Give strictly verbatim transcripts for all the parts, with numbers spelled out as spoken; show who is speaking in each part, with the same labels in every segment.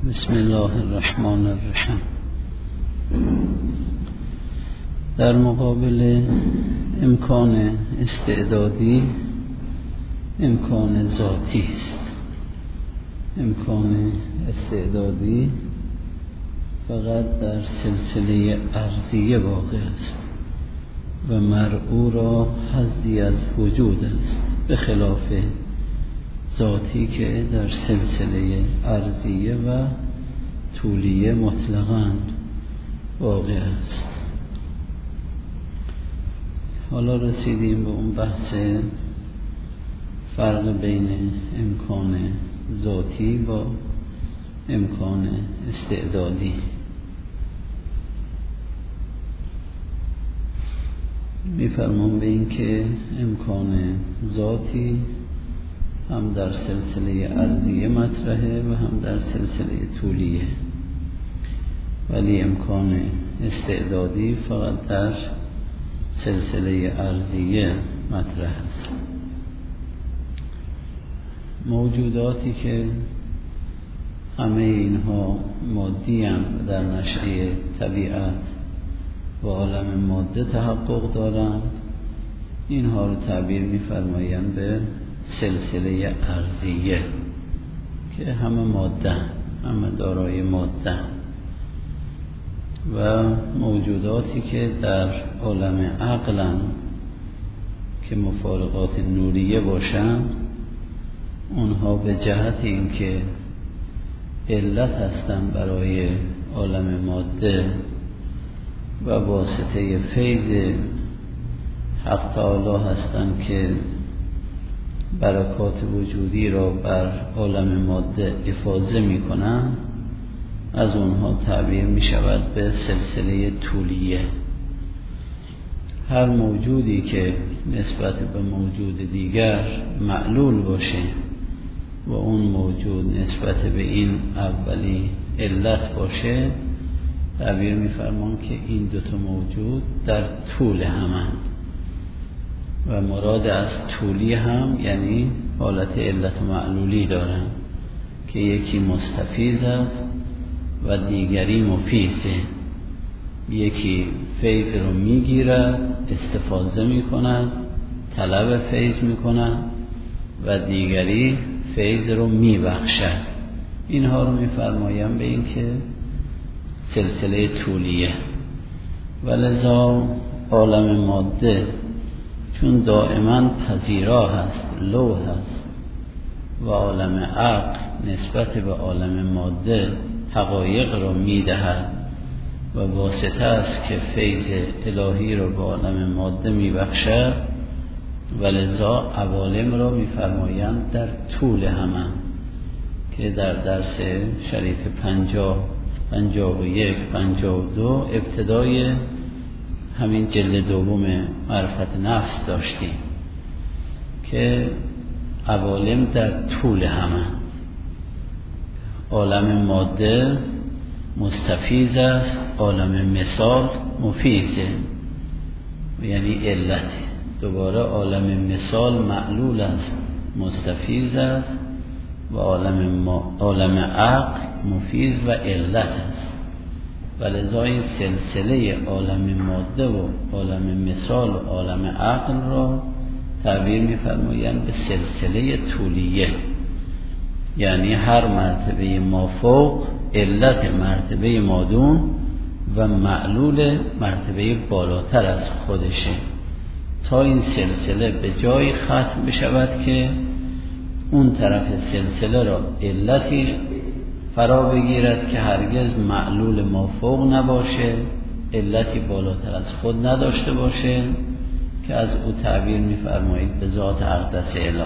Speaker 1: بسم الله الرحمن الرحیم. در مقابل امکان استعدادی امکان ذاتی است. امکان استعدادی فقط در سلسله ارضیه واقع است و مرء را حظی از وجود است، به خلاف ذاتی که در سلسله ارضیه و طولیه مطلقاً واقع است. حالا رسیدیم به اون بحث فرق بین امکان ذاتی با امکان استعدادی. می‌فرمان به این که امکان ذاتی هم در سلسله ارضیه مطرحه و هم در سلسله طولیه، ولی امکان استعدادی فقط در سلسله ارضیه مطرح است. موجوداتی که همه اینها مادی هم در نشأه طبیعت و عالم ماده تحقق دارند، اینها رو تعبیر می‌فرمایند به سلسله ارضیه که همه ماده، همه دارای ماده، و موجوداتی که در عالم عقلن که مفارقات نوریه باشند، اونها به جهت اینکه علت هستند برای عالم ماده و واسطه فیض حق تعالی هستند که برکات وجودی را بر عالم ماده افاضه می کنند، از اونها تعبیر می شود به سلسله طولیه. هر موجودی که نسبت به موجود دیگر معلول باشه و اون موجود نسبت به این اولی علت باشه، تعبیر می فرمان که این دوتا موجود در طول همند و مراد از طولی هم یعنی حالت علت معلولی دارن که یکی مستفیض است و دیگری مفیضه. یکی فیض رو میگیرد، استفاده میکند، طلب فیض میکند، و دیگری فیض رو میبخشد. اینها رو میفرمایم به این که سلسله طولیه. ولذا عالم ماده چون دائما پذیرا هست، لوح هست، و عالم عقل نسبت به عالم ماده حقایق را میدهد و واسطه است که فیض الهی را به عالم ماده میبخشد، ولذا عوالم را میفرمایند در طول همان که در درس شریف پنجاه پنجاه و یک پنجاه و دو ابتدای همین جلد دوم معرفت نفس داشتیم که عوالم در طول همه. عالم ماده مستفیض است، عالم مثال مفیضه، یعنی علت. دوباره عالم مثال معلول است، مستفیض است، و عالم, ما... عالم عقل مفیض و علت است. ولذا این سلسله عالم ماده و عالم مثال و عالم عقل را تعبیر می‌فرمایند به سلسله طولیه، یعنی هر مرتبه مافوق علت مرتبه مادون و معلول مرتبه بالاتر از خودشه، تا این سلسله به جای ختم بشود که اون طرف سلسله را علتی فرا بگیرد که هرگز معلول مافوق نباشه، علتی بالاتر از خود نداشته باشه، که از او تعبیر می‌فرمایید به ذات اقدس اله.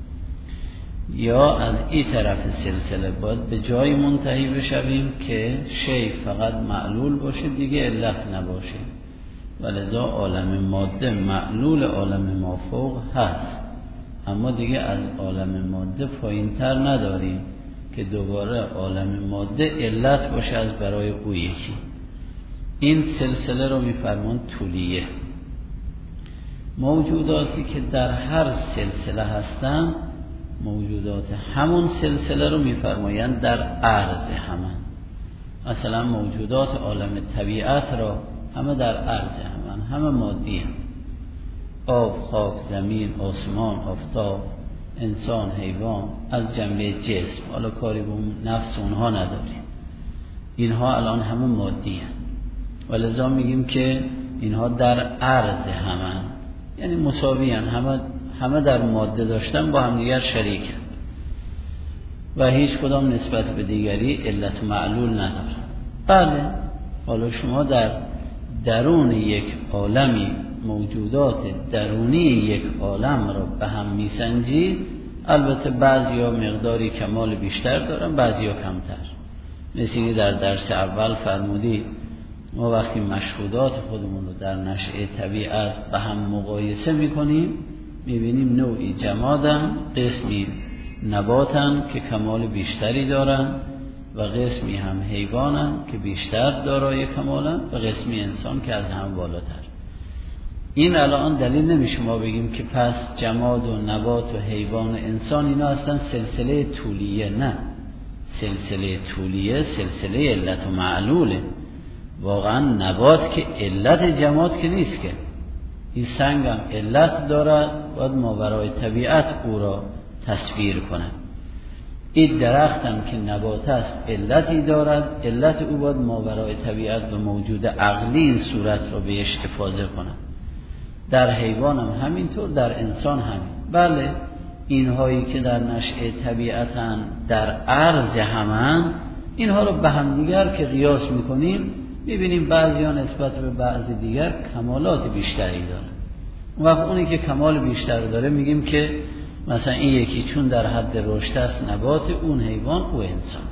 Speaker 1: یا از این طرف سلسله باید به جای منتهی بشویم که شی فقط معلول باشه، دیگه علت نباشه. ولذا عالم ماده معلول عالم مافوق هست، اما دیگه از عالم ماده پایین‌تر نداریم که دوباره عالم ماده علت باشه از برای او یکی. این سلسله رو می‌فرمان طولیه. موجوداتی که در هر سلسله هستند موجودات همون سلسله رو میفرمایند در عرض همه. مثلا موجودات عالم طبیعت را همه در عرض همه، همه مادی هم. آب، خاک، زمین، آسمان، آفتاب، انسان، حیوان از جنبه جسم، حالا کاری به اون نفس اونها نداریم، اینها الان همه مادی هم. ولذا میگیم که اینها در عرض همه، یعنی مساوی هم، همه همه در ماده داشتن با هم دیگر شریکن و هیچ کدام نسبت به دیگری علت و معلول نداره. بله، حالا شما در درون یک عالمی موجودات درونی یک عالم را به هم میسنجید، البته بعضیا مقداری کمال بیشتر دارن، بعضیا کمتر. مثل که در درس اول فرمودی ما وقتی مشهودات خودمون رو در نشأه طبیعت به هم مقایسه میکنیم، میبینیم نوعی جمادن، قسمی نباتن که کمال بیشتری دارن و قسمی هم حیوانن که بیشتر دارای کمالن و قسمی انسان که از هم بالاتر. این الان دلیل نمیشه ما بگیم که پس جماد و نبات و حیوان و انسان اینا اصلا سلسله طولیه. نه، سلسله طولیه سلسله علت و معلوله. واقعا نبات که علت جماد که نیست، که این سنگ هم علت دارد، باید ماورای طبیعت او را تصویر کنند. این درخت هم که نبات است علتی دارد، علت او باید ماورای طبیعت و موجود عقلی این صورت را بهش افاضه کنند. در حیوان هم همینطور، در انسان همین. بله، اینهایی که در نشأه طبیعتن در عرض همن، اینها رو به هم دیگر که قیاس میکنیم میبینیم بعضی ها نسبت به بعضی دیگر کمالات بیشتری داره. اون وقت اونی که کمال بیشتر داره میگیم که مثلا این یکی چون در حد رشد است نبات، اون حیوان، او انسان.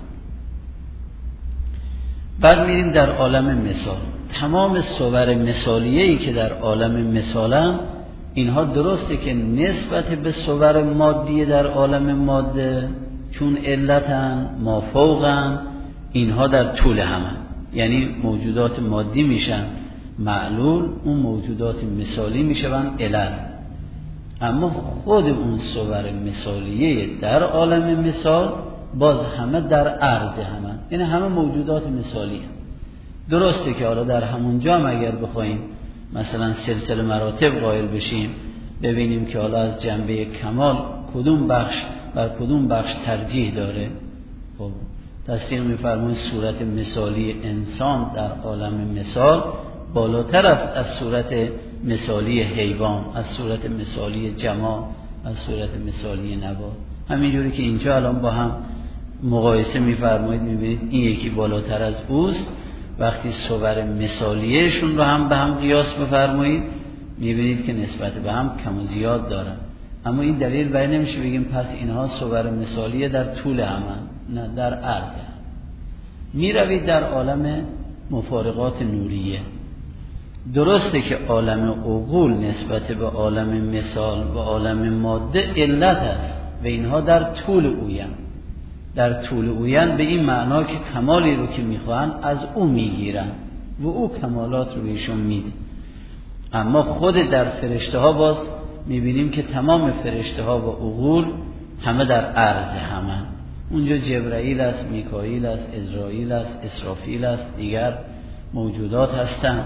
Speaker 1: بعد میریم در عالم مثال. تمام صور مثالیه‌ای که در عالم مثالن، اینها درسته که نسبت به صور مادی در عالم ماده چون علتن مافوقن، اینها در طول همن، یعنی موجودات مادی میشن معلول، اون موجودات مثالی میشن علت. اما خود اون صور مثالیه در عالم مثال باز همه در عرض همه، یعنی همه موجودات مثالی هم. درسته که حالا در همون جا اگر بخوایم مثلا سلسله مراتب قائل بشیم، ببینیم که حالا از جنبه کمال کدوم بخش بر کدوم بخش ترجیح داره. خب تصدیق می‌فرمایید صورت مثالی انسان در عالم مثال بالاتر است از صورت مثالی حیوان، از صورت مثالی جماد، از صورت مثالی نبات. همینجوری که اینجا الان با هم مقایسه می‌فرمایید، می‌بینید این یکی بالاتر از اوست. وقتی صور مثالیهشون رو هم به هم قیاس بفرمایید، می‌بینید که نسبت به هم کم و زیاد دارن. اما این دلیل بر نمیشه بگیم پس اینها صور مثالیه در طول همن، نه، در عرض هم. میروید در عالم مفارقات نوریه. درسته که عالم عقول نسبت به عالم مثال و عالم ماده علت است و اینها در طول اوین، در طول اوین به این معنا که کمالی رو که میخواهن از او میگیرن و او کمالات رو بهشون میده. اما خود در فرشته ها باز میبینیم که تمام فرشته ها و عقول همه در عرض همه. اونجا جبرائیل است، میکائیل است، عزرائیل است، اسرافیل است، دیگر موجودات هستند.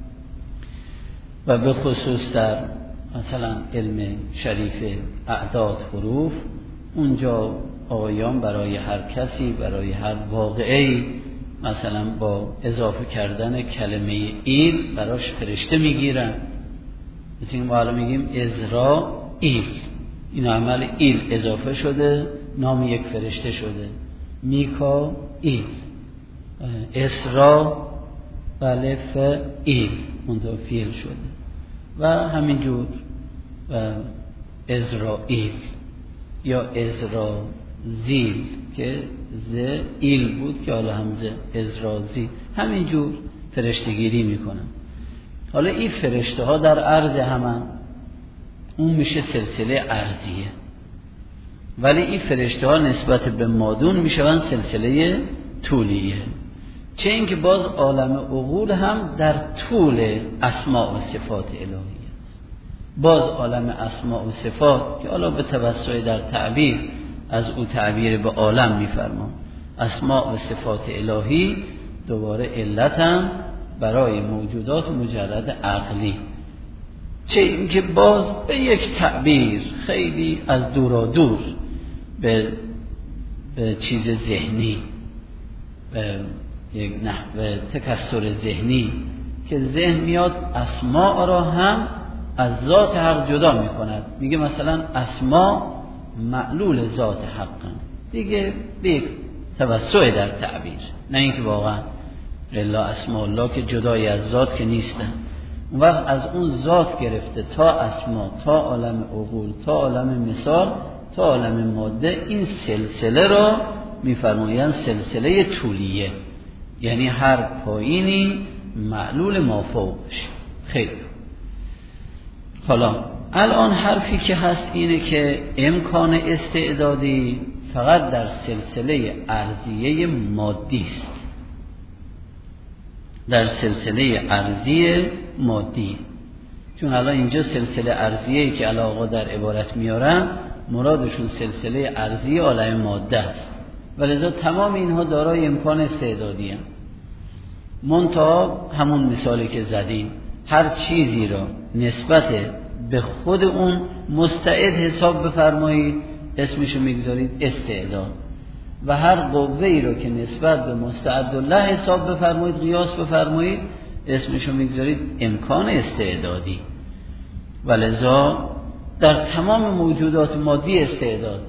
Speaker 1: و به خصوص در مثلا علم شریف اعداد حروف، اونجا آقایان برای هر کسی، برای هر واقعی، مثلا با اضافه کردن کلمه ایل براش فرشته میگیرن. مثل ما الان میگیم عزرائیل، این عمل ایل اضافه شده، نام یک فرشته شده. میکائیل، اسرا بله فعیل، منطقه فیل شده. و همینجور عزرائیل یا عزرازیل که ز ایل بود که حالا هم ز عزرازیل، همینجور فرشتگیری میکنن. حالا این فرشته ها در عرض همن، اون میشه سلسله عرضیه. ولی این فرشته ها نسبت به مادون میشون سلسله طولیه. چه اینکه باز عالم عقول هم در طول اسماء و صفات الهی است. باز عالم اسماء و صفات که حالا به توسع در تعبیر از او تعبیر به عالم میفرمام، اسماء و صفات الهی دوباره علتن برای موجودات مجرد عقلی، چه اینکه باز به یک تعبیر خیلی از دورا دور به, به چیز ذهنی، به یک نحوه تکسر ذهنی که ذهن میاد اسماء را هم از ذات حق جدا میکند، میگه مثلا اسماء معلول ذات حق دیگه، به یک توسع در تعبیر، نه اینکه واقعا الا اسماء الله که جدای از ذات که نیستن. اون وقت از اون ذات گرفته تا اسما، تا عالم عقول، تا عالم مثال، تا عالم ماده، این سلسله را میفرمایند سلسله طولیه، یعنی هر پایینی معلول ما فوقش. خیلی حالا الان حرفی که هست اینه که امکان استعدادی فقط در سلسله ارضیه مادی است، در سلسله ارضی مادی. چون الان اینجا سلسله ارضیه‌ای که علاقه در عبارت میارن مرادشون سلسله ارضی عالم ماده است، ولذا تمام اینها دارای امکان استعدادی هم. منتها همون مثالی که زدیم، هر چیزی را نسبت به خود اون مستعد حساب بفرمایید اسمشو میگذارید استعداد، و هر قوه‌ای رو که نسبت به مستعد الله حساب بفرمایید، قیاس بفرمایید، اسمشو میگذارید امکان استعدادی. ولذا در تمام موجودات مادی استعداد،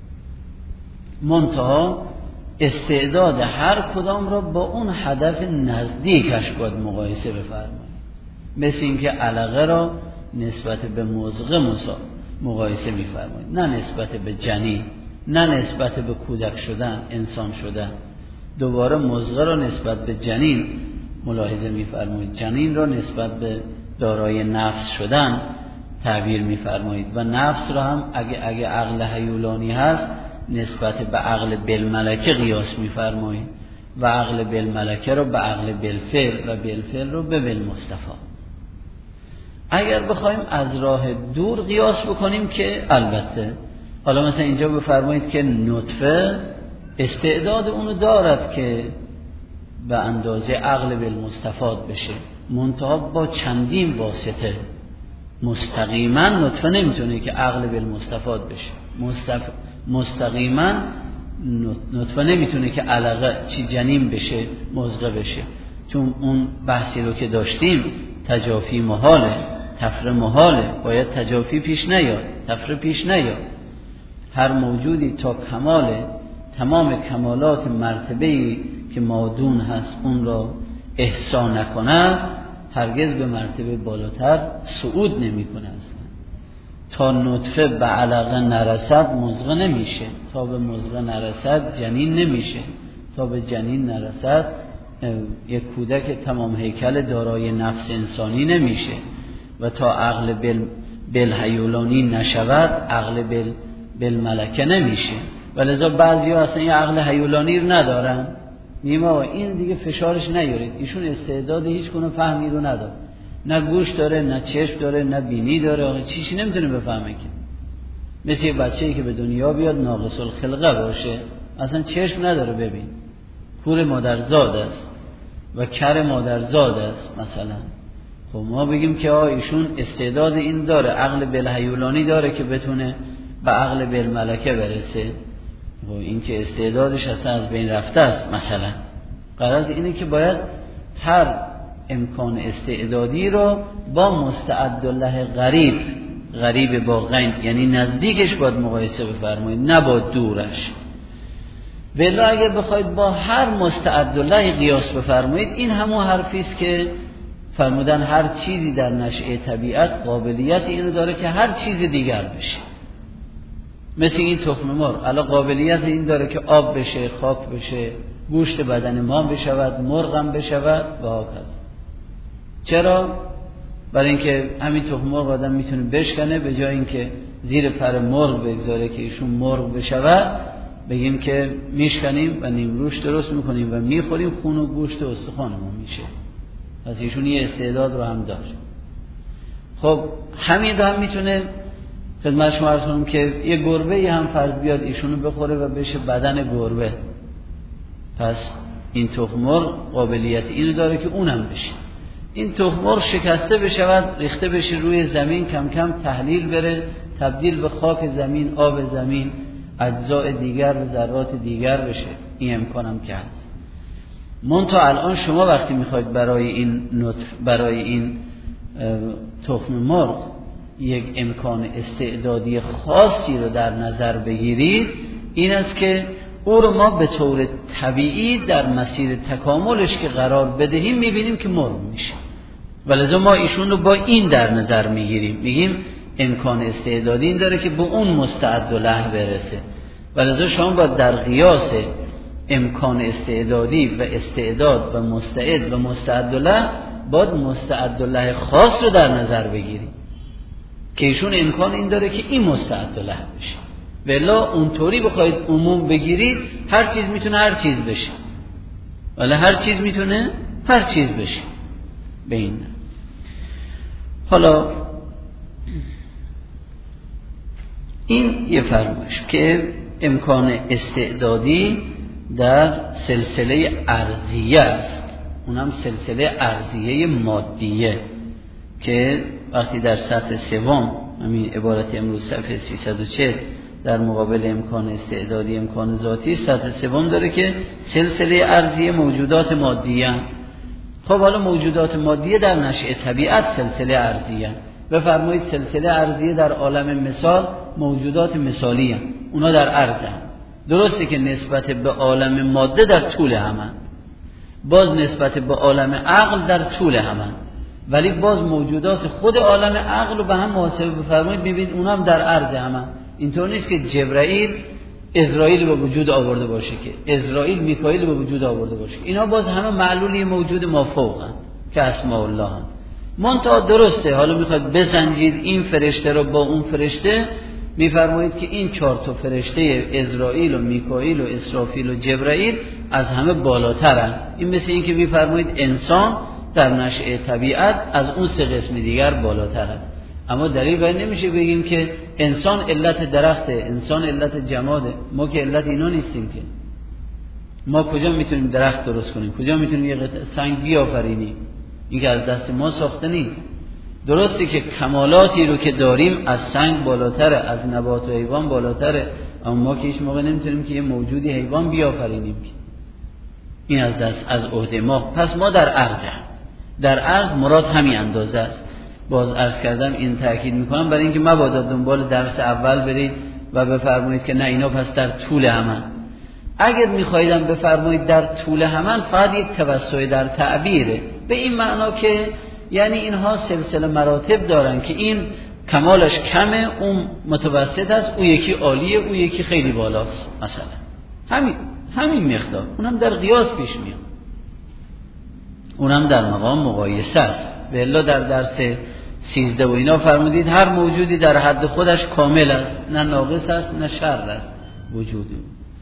Speaker 1: منتها استعداد هر کدام را با اون هدف نزدیکش باید مقایسه بفرمایید. مثل اینکه علقه را نسبت به مضغه مقایسه میفرمایید، نه نسبت به جنین، نه نسبت به کودک شدن، انسان شدن. دوباره مضغه را نسبت به جنین ملاحظه میفرمایید، جنین را نسبت به دارای نفس شدن تعبیر میفرمایید، و نفس را هم اگه اگه عقل هیولانی هست نسبت به عقل بالملکه قیاس میفرمایید، و عقل بالملکه رو به عقل بالفعل و بالفعل رو به بالمصطفی. اگر بخوایم از راه دور قیاس بکنیم که البته حالا مثلا اینجا بفرمایید که نطفه استعداد اونو دارد که به اندازه عقل بالمستفاد بشه، منتها با چندین واسطه. مستقیما نطفه نمیتونه که عقل بالمستفاد بشه، مستف... مستقیما نطفه نمیتونه که علقه چی جنین بشه، مضغه بشه، چون اون بحثی رو که داشتیم تجافی محاله، تفره محاله، باید تجافی پیش نیاد، تفره پیش نیاد. هر موجودی تا کمال تمام کمالات مرتبه‌ای که مادون هست اون را احسان نکند، هرگز به مرتبه بالاتر صعود نمی کند. تا نطفه به علقه نرسد مضغه نمیشه، تا به مضغه نرسد جنین نمیشه، تا به جنین نرسد یک کودک تمام هیکل دارای نفس انسانی نمیشه، و تا عقل بل بالهیولانی نشود عقل بل بالملکه نمیشه. ولذا بعضی ها اصلا یه عقل هیولانی رو ندارن، میگم آقا این دیگه فشارش نیارید، ایشون استعداد هیچ گونه فهمی رو نداره، نه گوش داره، نه چشم داره، نه بینی داره، آقا چیزی نمیتونه بفهمه که. مثل یه بچه‌ای که به دنیا بیاد ناقص الخلقه باشه، اصلا چشم نداره ببین، کور مادرزاد است و کر مادرزاد است مثلا. خب ما بگیم که آقا ایشون استعداد این داره، عقل بالهیولانی داره که بتونه به عقل بالملکه برسه، و این که استعدادش اصلا از بین رفته است مثلا. غرض اینه که باید هر امکان استعدادی رو با مستعد الله غریب، غریب با غین یعنی نزدیکش باید مقایسه بفرمایید، نه با دورش. ولی اگر بخواید با هر مستعد الله قیاس بفرمایید، این همون حرفی است که فرمودن هر چیزی در نشأه طبیعت قابلیت اینو داره که هر چیز دیگر بشه. مثل این تخم مرغ الان قابلیت این داره که آب بشه، خاک بشه، گوشت بدن ما بشود، مرغ هم بشود و هاکذا. چرا؟ برای اینکه همین تخم مرغ آدم میتونه بشکنه، به جای اینکه زیر پر مرغ بگذاره که ایشون مرغ بشود، بگیم که میشکنیم و نیمروش درست میکنیم و میخوریم، خون و گوشت و استخوانمون میشه. پس ایشون یه استعداد رو هم داره. خب همین رو هم میتونه خدمت شما عرض کنم که یه گربه هم فرض بیاد ایشونو بخوره و بشه بدن گربه، پس این تخم مرغ قابلیت اینو داره که اونم بشه. این تخم مرغ شکسته بشود، ریخته بشه روی زمین، کم کم تحلیل بره، تبدیل به خاک زمین، آب زمین، اجزاء دیگر و ذرات دیگر بشه. این امکانم که هست. منتها الان شما وقتی میخواید برای این نطف برای این تخم مرغ یک امکان استعدادی خاصی رو در نظر بگیرید، این است که او رو ما به طور طبیعی در مسیر تکاملش که قرار بدهیم میبینیم که مرغ میشه، ولذا ما ایشون رو با این در نظر میگیریم، میگیم امکان استعدادی این داره که به اون مستعد له برسه. ولذا شما باید در قیاس امکان استعدادی و استعداد و مستعد و مستعد له باید مستعد له خاص رو در نظر بگیریم که ایشون امکان این داره که این مستعد له بشه. ولی اونطوری بخواید عموم بگیرید هر چیز میتونه هر چیز بشه، ولی هر چیز میتونه هر چیز بشه. به این حالا این یه فرمایش که امکان استعدادی در سلسله ارضیه است، اونم سلسله ارضیه مادیه که وقتی در سطح سوم همین عبارت امروز صفحه سیصد و چهل در مقابل امکان استعدادی امکان ذاتی، سطح سوم داره که سلسله ارضیه موجودات مادیه. خب حالا موجودات مادیه در نشأه طبیعت سلسله ارضیه. بفرمایید سلسله ارضیه در عالم مثال موجودات مثالی هستند، اونا در ارض هستند. درسته که نسبت به عالم ماده در طول همند، باز نسبت به عالم عقل در طول همند، ولی باز موجودات خود عالم عقل رو به هم محاسبه بفرمایید ببینید اونا هم در ارض همند. اینطور نیست که جبرائیل اسرائیل به وجود آورده باشه، که اسرائیل میکائیل به وجود آورده باشه. اینا باز همه معلولی موجود ما فوقن که اسماء الله هم. منتها درسته حالا میخواد بسنجید این فرشته رو با اون فرشته، میفرمایید که این چهار تا فرشته اسرائیل و میکائیل و اسرافیل و جبرائیل از همه بالاترن. این مثل این که میفرمایید انسان در نشأه طبیعت از اون سه قسم دیگر بالاتر است. اما دلیل بر نمیشه بگیم که انسان علت درخته، انسان علت جماده. ما که علت اینا نیستیم که. ما کجا میتونیم درخت درست کنیم؟ کجا میتونیم یه سنگ بیافرینیم؟ این که از دست ما ساخته نیست. درسته که کمالاتی رو که داریم از سنگ بالاتره، از نبات و حیوان بالاتره، اما ما که هیچ موقع نمیتونیم که یه موجودی حیوان بیافرینیم که. این از دست از عهده ما. پس ما در عرض در عرض مراد همین اندازه است. باز عرض کردم این تأکید میکنم برای اینکه مبادا دنبال درس اول برید و بفرمایید که نه اینا پس در طول همن. اگر میخوایدم بفرمایید در طول همن فقط یک توسع در تعبیره، به این معنا که یعنی اینها سلسله مراتب دارن که این کمالش کمه، اون متوسط است، اون یکی عالیه، اون یکی خیلی بالاست مثلا. همین همین مقدار، اونم در قیاس پیش میاد، اونم در مقام مقایسه است. به الا در درس سیزده و اینا فرمودید هر موجودی در حد خودش کامل است، نه ناقص است نه شر است وجودی.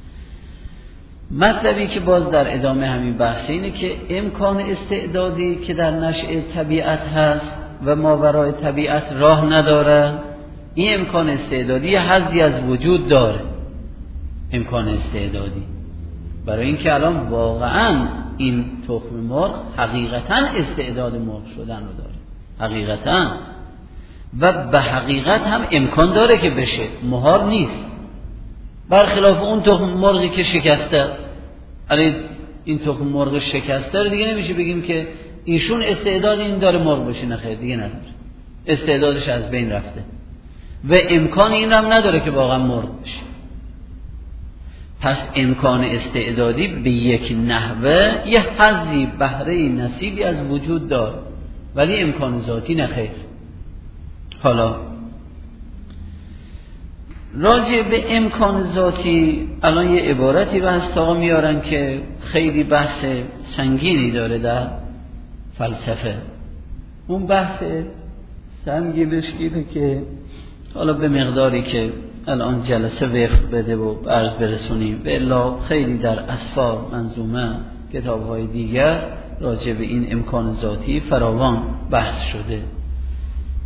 Speaker 1: مطلبی که باز در ادامه همین بحث اینه که امکان استعدادی که در نشأه طبیعت هست و ماورای طبیعت راه نداره، این امکان استعدادی حظی از وجود داره. امکان استعدادی برای اینکه الان واقعا این تخم مرغ حقیقتا استعداد مرغ شدن رو داره، حقیقتا، و به حقیقت هم امکان داره که بشه، محال نیست. برخلاف اون تخم مرغی که شکسته، علی این تخم مرغ شکسته رو دیگه نمیشه بگیم که ایشون استعداد این داره مرغ بشه، نه خیر، دیگه نداره، استعدادش از بین رفته و امکان این هم نداره که واقعا مرغ بشه. پس امکان استعدادی به یک نحوه یه حظی، بهره، نصیبی از وجود داره، ولی امکان ذاتی نه خیر. حالا راجع به امکان ذاتی الان یه عبارتی بحث تا میارن که خیلی بحث سنگینی داره در فلسفه. اون بحث سنگینش اینه که حالا به مقداری که الان جلسه وقف بده و عرض برسونیم، به الا خیلی در اسفار، منظومه، کتاب‌های دیگر راجع به این امکان ذاتی فراوان بحث شده.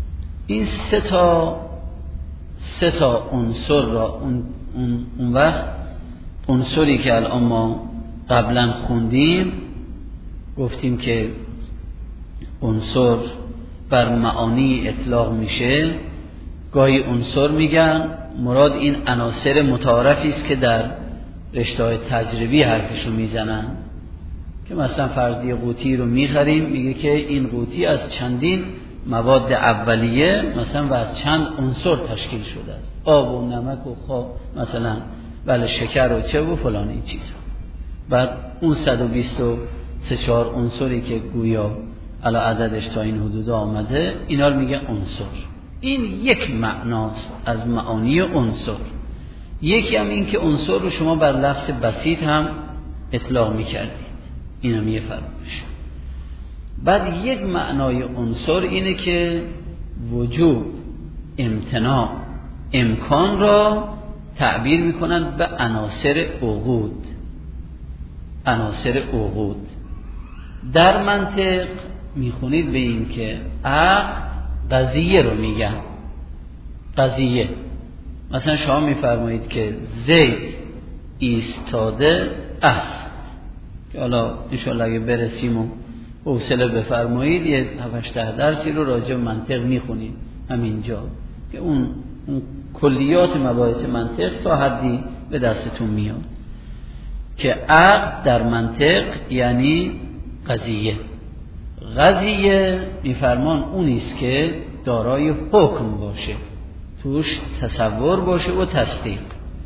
Speaker 1: این سه تا سه تا عنصر را اون, اون, اون وقت عنصری که الان ما قبلا خوندیم گفتیم که عنصر بر معانی اطلاق میشه، گاهی عنصر میگن مراد این عناصر متعارفی است که در رشته‌های تجربی حرفشو میزنن، که مثلا فرضی قوطی رو میخریم میگه که این قوطی از چندین مواد اولیه مثلا و از چند عنصر تشکیل شده است، آب و نمک و خواب مثلا بله شکر و چه و فلان این چیزا. بعد اون صد و بیست و سه چهار عنصری که گویا علا عددش تا این حدود آمده اینا رو میگه عنصر. این یک معناست از معانی عنصر. یکی هم این که عنصر رو شما بر لفظ بسیط هم اطلاق میکردید، این هم یه فرق میشه. بعد یک معنای عنصر اینه که وجوب، امتناع، امکان را تعبیر میکنند به عناصر عقود. عناصر عقود در منطق میخونید به این که عقد قضیه رو میگن. قضیه مثلا شما میفرمایید که زید ایستاده است، که حالا انشاءالله اگه برسیم و حوصله بفرمایید یه هفت ده درسی رو راجع به منطق میخونید همینجا که اون, اون کلیات مباحث منطق تا حدی به دستتون میاد که عقد در منطق یعنی قضیه. قضیه میفرمان اونیست که دارای حکم باشه، توش تصور باشه و تصدیق.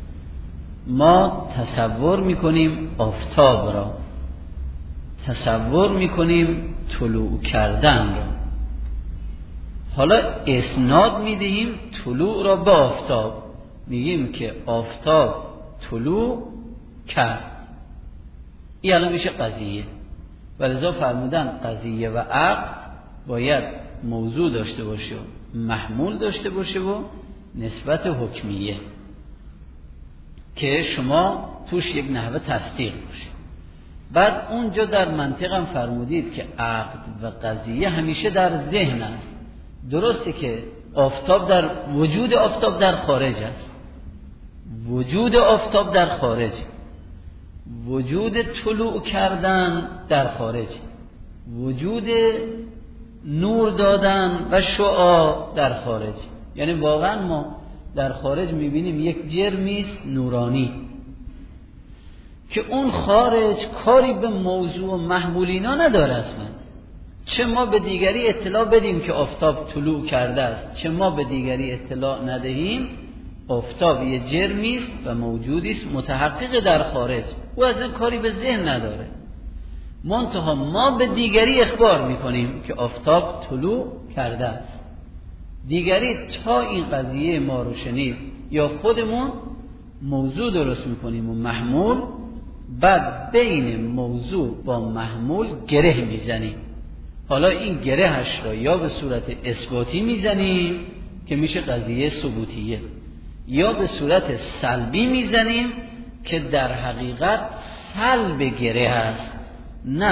Speaker 1: ما تصور میکنیم آفتاب را، تصور میکنیم طلوع کردن را، حالا اسناد میدهیم طلوع را به آفتاب، میگیم که آفتاب طلوع کرد. این الان میشه قضیه. ولذا فرمودن قضیه و عقد باید موضوع داشته باشه و محمول داشته باشه و نسبت حکمیه که شما توش یک نحوه تصدیق باشه. بعد اونجا در منطق هم فرمودید که عقد و قضیه همیشه در ذهن است. درسته که آفتاب در وجود آفتاب در خارج است، وجود آفتاب در خارج، وجود طلوع کردن در خارج، وجود نور دادن و شعاع در خارج. یعنی واقعا ما در خارج میبینیم یک جرمیست نورانی که اون خارج کاری به موضوع و محمولینا نداره اصلا. چه ما به دیگری اطلاع بدیم که آفتاب طلوع کرده است، چه ما به دیگری اطلاع ندهیم، آفتاب یه جرمیست و موجودیست متحقق در خارج، او اصلا کاری به ذهن نداره. منتها ما به دیگری اخبار میکنیم که آفتاب طلوع کرده است. دیگری تا این قضیه ما رو شنید یا خودمون موضوع درست میکنیم و محمول، بعد بین موضوع با محمول گره میزنیم. حالا این گرهش را یا به صورت اثباتی میزنیم که میشه قضیه ثبوتیه، یا به صورت سلبی میزنیم که در حقیقت سلب گره هست نه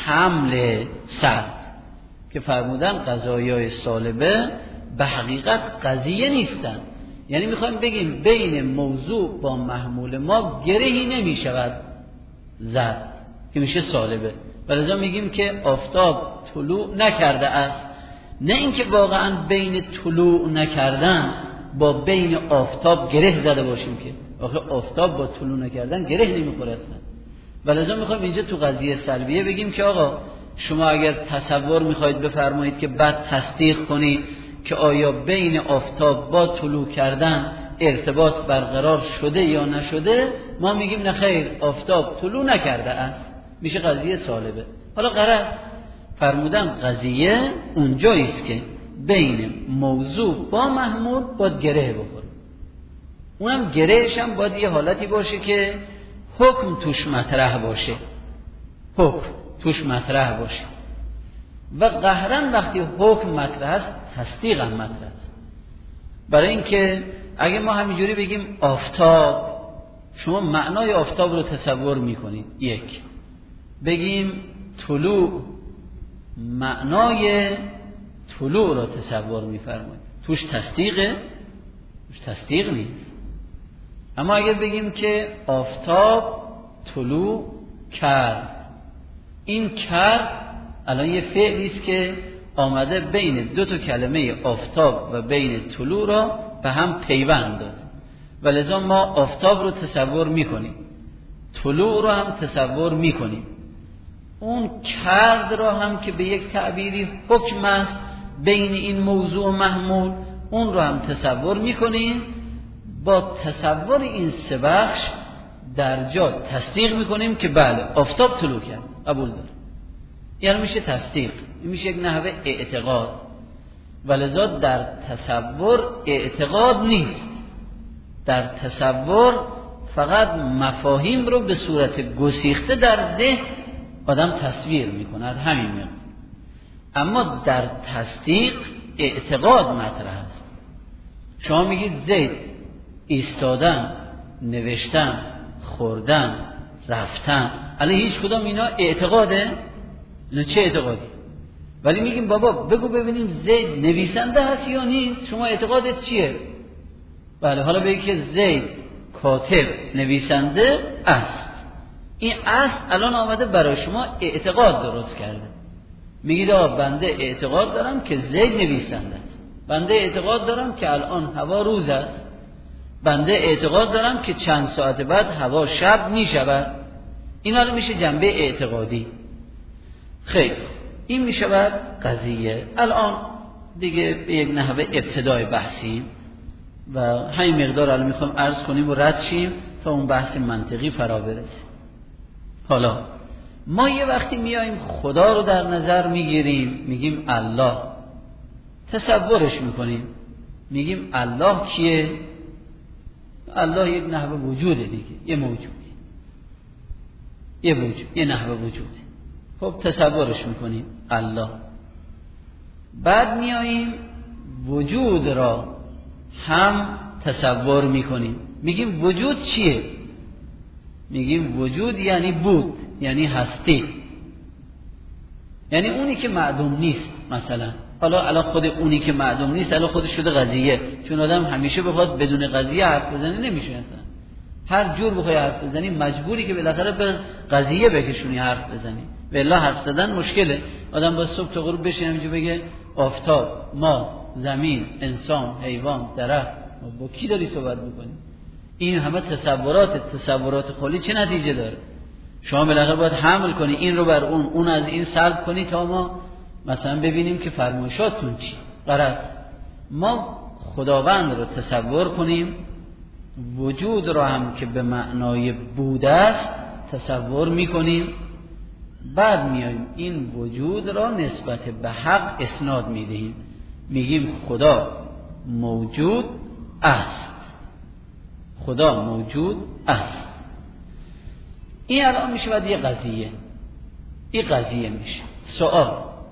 Speaker 1: حمل سلب، که فرمودن قضایای سالبه به حقیقت قضیه نیستن. یعنی میخوایم بگیم بین موضوع با محمول ما گرهی نمیشود زد که میشه سالبه. ولذا میگیم که آفتاب طلوع نکرده است، نه اینکه واقعا بین طلوع نکردن با بین آفتاب گره زده باشیم، که آخه آفتاب با طلوع نکردن گره نمیخوره اصلا. ولذا میخوایم اینجا تو قضیه سلبیه بگیم که آقا شما اگر تصور میخواید بفرمایید که بعد تصدیق کنید که آیا بین آفتاب با طلوع کردن ارتباط برقرار شده یا نشده، ما میگیم نه خیر، آفتاب طلوع نکرده است، میشه قضیه سالبه. حالا غرض فرمودن قضیه اونجاییست که بین موضوع با محمول باید گره بخوره. اونم گرهش هم باید یه حالتی باشه که حکم توش مطرح باشه، حکم توش مطرح باشه. و قهرن وقتی حکم مطرح است تصدیق هم مطرح است. برای اینکه اگه ما همینجوری بگیم آفتاب، شما معنای آفتاب رو تصور میکنید، یک بگیم طلوع، معنای طلوع رو تصور میفرمایید. توش تصدیقه؟ توش تصدیق نیست. اما اگر بگیم که آفتاب طلوع کرد، این کرد الان یه فعلی است که آمده بین دو تا کلمه آفتاب و بین طلوع را به هم پیوند داد و لذا ما آفتاب رو تصور میکنیم، طلوع رو هم تصور میکنیم. اون کرد را هم که به یک تعبیری حکم است بین این موضوع و محمول، اون رو هم تصور میکنیم. با تصور این سه بخش در جا تصدیق میکنیم که بله آفتاب طلوع کرد، قبول داره. یعنی میشه تصدیق، میشه یک نحوه اعتقاد. ولذا در تصور اعتقاد نیست، در تصور فقط مفاهیم رو به صورت گسیخته در ذهن آدم تصویر میکند، همین میاد. اما در تصدیق اعتقاد مطرح است. شما میگید زید ایستادن، نوشتن، خوردن، رفتن، الان هیچ کدام اینا اعتقاده؟ نه چه اعتقادی؟ ولی میگیم بابا بگو ببینیم زید نویسنده هست یا نیست، شما اعتقادت چیه؟ بله حالا بگی که زید کاتب نویسنده است. این است الان آمده برای شما اعتقاد درست کرده. میگید آقا بنده اعتقاد دارم که زید نویسنده است، بنده اعتقاد دارم که الان هوا روز است، بنده اعتقاد دارم که چند ساعت بعد هوا شب میشود. این حالا میشه جنبه اعتقادی. خیر، این میشود قضیه. الان دیگه به یک نحوه ابتدای بحثیم و همین مقدار الان میخوام عرض کنیم و رد شیم تا اون بحث منطقی فرا برسه. حالا ما یه وقتی میاییم خدا رو در نظر میگیریم، میگیم الله، تصورش میکنیم، میگیم الله کیه؟ الله یک نحوه وجوده دیگه، یه موجودی، یه وجود، یه نحوه وجوده. خب تصورش میکنیم الله. بعد میاییم وجود را هم تصور میکنیم، میگیم وجود چیه؟ میگیم وجود یعنی بود، یعنی هستی، یعنی اونی که معدوم نیست. مثلا حالا الان خود اونی که معدوم نیست الان خودش شده قضیه، چون آدم همیشه بخواد بدون قضیه حرف بزنه نمیشه. اصلا هر جور بخوای حرف بزنی مجبوری که بالاخره به قضیه بکشونی حرف بزنی، والله حرف زدن مشکله. آدم با صبح تا غروب بشینه اینجا بگه آفتاب، ما، زمین، انسان، حیوان، درخت، با کی داری صحبت میکنی؟ این همه تصورات، تصورات خالی چه نتیجه داره؟ شما بالاخره باید حمل کنی این رو بر اون، اون از این سلب کنی تا ما مثلا ببینیم که فرمایشاتون چی. غرض ما خداوند رو تصور کنیم، وجود رو هم که به معنای بود است تصور میکنیم، بعد میایم این وجود را نسبت به حق اسناد میدهیم، میگیم خدا موجود است، خدا موجود است. این الان میشه باید یه قضیه، این قضیه میشه. سوال،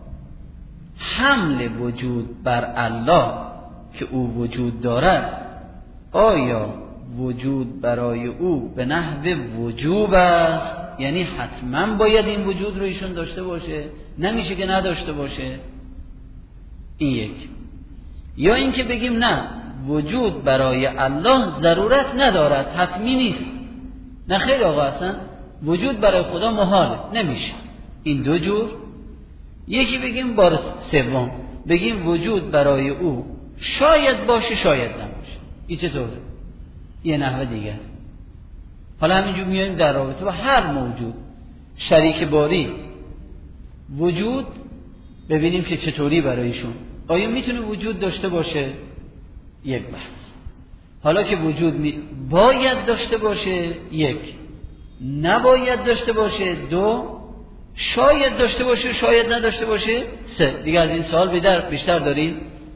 Speaker 1: حمل وجود بر الله که او وجود دارد، آیا وجود برای او به نحو وجوب است؟ یعنی حتما باید این وجود رو ایشون داشته باشه، نمیشه که نداشته باشه؟ این یک. یا اینکه بگیم نه، وجود برای الله ضرورت ندارد، حتمی نیست. نه خیلی آقا، اصلا وجود برای خدا محاله، نمیشه. این دو جور. یکی بگیم بار سوم، بگیم وجود برای او شاید باشه شاید نباشه. این چطوره؟ یه نحوه دیگه. حالا همینجور میایم در رابطه با هر موجود، شریک باری وجود، ببینیم که چطوری برایشون، آیا میتونه وجود داشته باشه؟ یک بحث. حالا که وجود می... باید داشته باشه، یک. نباید داشته باشه، دو. شاید داشته باشه، شاید نداشته باشه، سه. دیگه از این سوال بیشتر بیشتر داریم.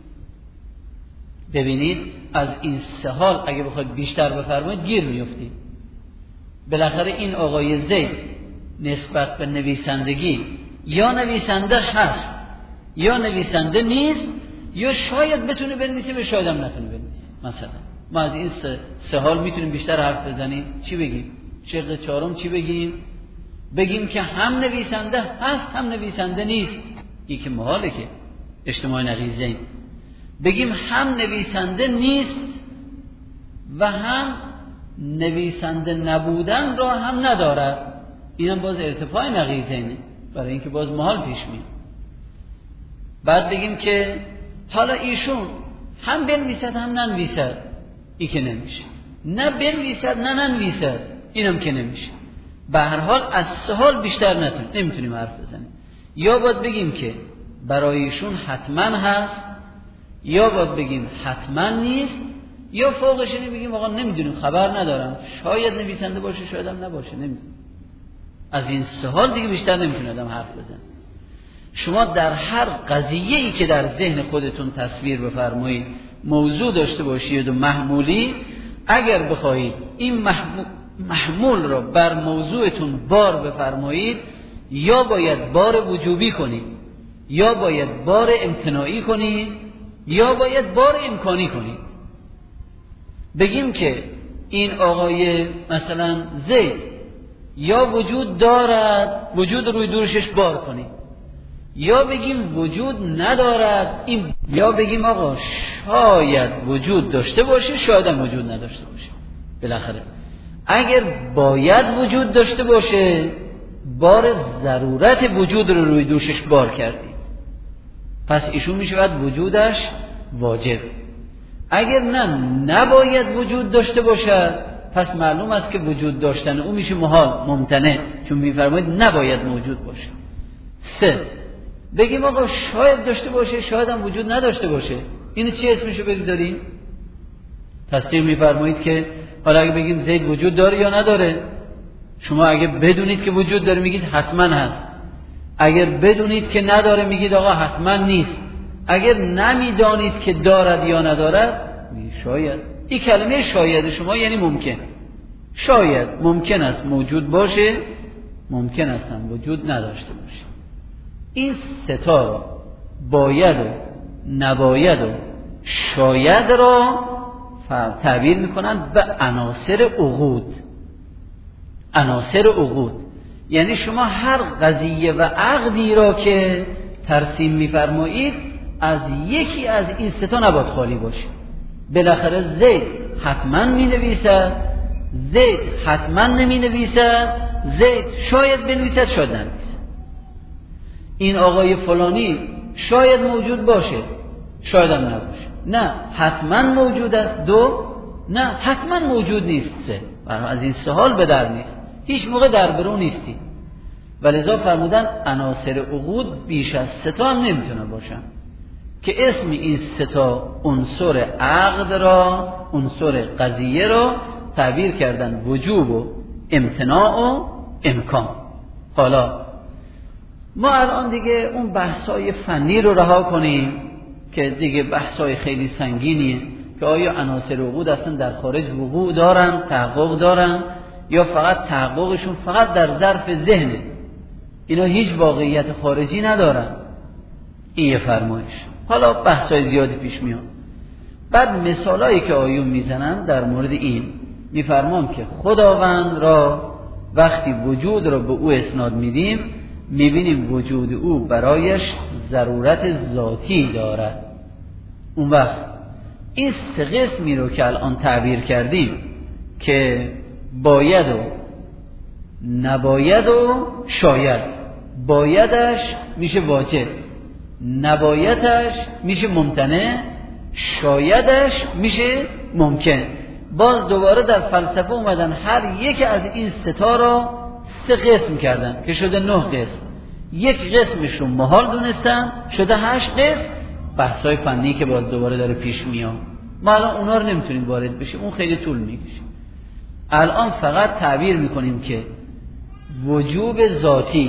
Speaker 1: ببینید از این سه حال اگه بخواید بیشتر بفرمایید گیر میافتید. بالاخره این آقای زید نسبت به نویسندگی یا نویسنده هست یا نویسنده نیست، یا شاید بتونه بنویسه و شاید هم نتونه بنویسه. مثلا ما از این سه, سه حال میتونیم بیشتر حرف بزنیم. چی بگیم؟ شق چهارم چی بگیم؟ بگیم که هم نویسنده هست هم نویسنده نیست. این که محاله که اجتماع نقیضین. بگیم هم نویسنده نیست و هم نویسنده نبودن را هم ندارد، اینم باز ارتفاع نقیضینه، برای اینکه باز محال پیش میاد. بعد بگیم که حالا ایشون هم بنویسد هم ننویسد، این که نمیشه، نه بنویسد نه ننویسد، اینم که نمیشه. به هر حال از سه حال بیشتر نتونیم نمیتونیم حرف بزنیم. یا باید بگیم که برای ایشون حتما هست، یا باید بگیم حتما نیست، یا فوقش اینو بگیم آقا نمیدونیم، خبر ندارم، شاید نویسنده باشه شاید هم نباشه، نمیدونیم. از این سه حال دیگه بیشتر نمیتونه آدم حرف بزنه. شما در هر قضیه‌ای که در ذهن خودتون تصویر بفرمایید، موضوع داشته باشید و محمولی، اگر بخواهید این محمول, محمول را بر موضوعتون بار بفرمایید، یا باید بار وجوبی کنید، یا باید بار امتناعی کنید، یا باید بار امکانی کنید. بگیم که این آقای مثلا زید یا وجود دارد، وجود روی دورشش بار کنید، یا بگیم وجود ندارد، این یا بگیم آقا شاید وجود داشته باشه شاید هم وجود نداشته باشه. بالاخره اگر باید وجود داشته باشه، بار ضرورت وجود رو روی دوشش بار کردی، پس ایشون می شود وجودش واجب. اگر نه نباید وجود داشته باشد، پس معلوم است که وجود داشتن او میشه محال، ممتنع، چون میفرمایید نباید موجود باشه. سه، بگیم آقا شاید داشته باشه شاید هم وجود نداشته باشه، اینو چی اسمشو بگذاریم؟ تصدیق میفرمایید که حالا اگه بگیم زید وجود داره یا نداره، شما اگه بدونید که وجود داره میگید حتما هست، اگر بدونید که نداره میگید آقا حتما نیست، اگر نمیدانید که دارد یا ندارد میگید شاید. این کلمه شاید شما یعنی ممکن، شاید ممکن است موجود باشه، ممکن است هم وجود نداشته باشه. این ستا را باید و نباید و شاید را تعبیر میکنن به عناصر عقود. عناصر عقود یعنی شما هر قضیه و عقدی را که ترسیم میفرمایید از یکی از این ستا نباید خالی باشه. بالاخره زید حتما می نویسد، زید حتما نمی نویسد، زید شاید بنویسد شاید ننویسد. این آقای فلانی شاید موجود باشه شاید هم نباشه، نه حتما موجود است. دو، نه حتما موجود نیست. سه، از این سه حال به در نیست، هیچ موقع در برو نیستی. ولذا فرمودن عناصر عقود بیش از سه تا هم نمیتونه باشن، که اسم این سه تا عنصر عقد را، عنصر قضیه را تعبیر کردن وجوب و امتناع و امکان. حالا ما الان دیگه اون بحثای فنی رو رها کنیم که دیگه بحثای خیلی سنگینیه که آیا عناصر عقود اصلا در خارج وقوع دارن، تحقق دارن، یا فقط تحققشون فقط در ظرف ذهنه، اینا هیچ واقعیت خارجی ندارن. این یه فرمایش. حالا بحثای زیادی پیش میاد. بعد مثالایی که آیون میزنن در مورد این میفرمان که خداوند را وقتی وجود را به او اسناد میدیم میبینیم وجود او برایش ضرورت ذاتی دارد. اون وقت این سه قسمی رو که الان تعبیر کردیم که باید و نباید و شاید، بایدش میشه واجب، نبایدش میشه ممتنع، شایدش میشه ممکن. باز دوباره در فلسفه اومدن هر یک از این ستا را سه قسم کردن که شده نه قسم. یک قسمش رو محال دونستن شده هشت قسم. بحثای فنی که باز دوباره داره پیش میاد، ما الان اونا رو نمیتونیم وارد بشیم، اون خیلی طول میکشه. الان فقط تعبیر میکنیم که وجوب ذاتی،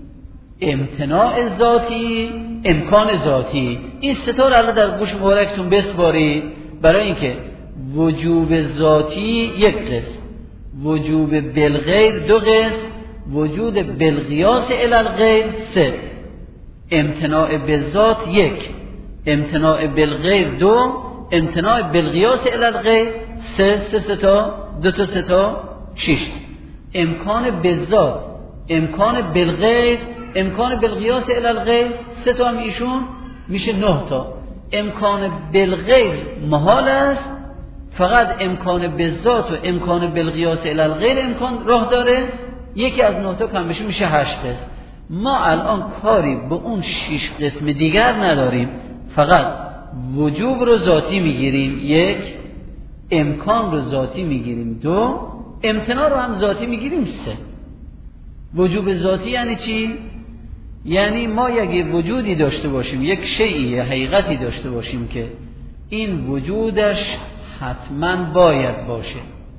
Speaker 1: امتناع ذاتی، امکان ذاتی، این ستا رو الان در گوش مبارکتون بسپارید، برای اینکه وجوب ذاتی یک قسم، وجوب بالغیر دو قسم، وجود بالقیاس الی الغیر سه، امتناع بالذات یک، امتناع بالغیر دو، امتناع بالقیاس الی الغیر سه، سه ستا، دو تا ستا، شش. امکان بالذات، امکان بالغیر، امکان بالقیاس الی الغیر سه تا هم ایشون میشه نه تا. امکان بالغیر محال است، فقط امکان بالذات و امکان بالقیاس الی الغیر امکان راه داره. یکی از نقطه کم بشه میشه هشت قسم. ما الان کاری به اون شش قسم دیگر نداریم، فقط وجوب رو ذاتی میگیریم، یک، امکان رو ذاتی میگیریم، دو، امتناع رو هم ذاتی میگیریم، سه. وجوب ذاتی یعنی چی؟ یعنی ما یک وجودی داشته باشیم، یک شیئی، حقیقتی داشته باشیم که این وجودش حتما باید باشه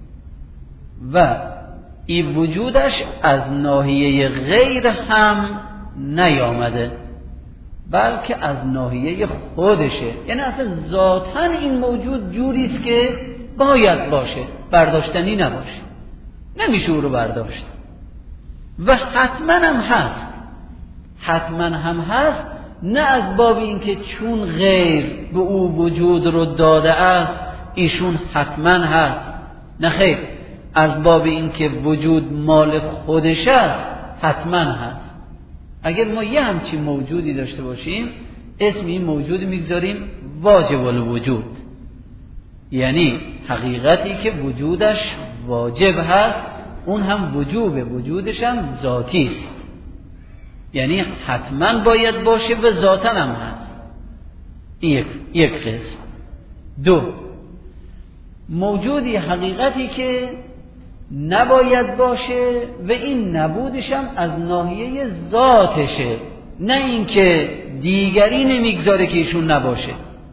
Speaker 1: و این وجودش از ناحیه غیر هم نیامده، بلکه از ناحیه خودشه. یعنی اصلا ذاتاً این موجود جوریست که باید باشه، برداشتنی نباشه، نمیشه او رو برداشت و حتما هم هست. حتما هم هست، نه از باب این که چون غیر به او وجود رو داده است ایشون حتما هست، نه خیر، از باب این که وجود مال خودش است حتما هست. اگر ما یه همچین موجودی داشته باشیم اسم این موجود میگذاریم واجب الوجود، یعنی حقیقتی که وجودش واجب هست، اون هم وجوب وجودش هم ذاتی است، یعنی حتما باید باشه و ذاتاً هم هست. یک یک قسم. دو، موجودی حقیقتی که نباید باشه و این نبودش هم از ناحیه ذاتشه، نه اینکه دیگری نمیگذاره که ایشون نباشه،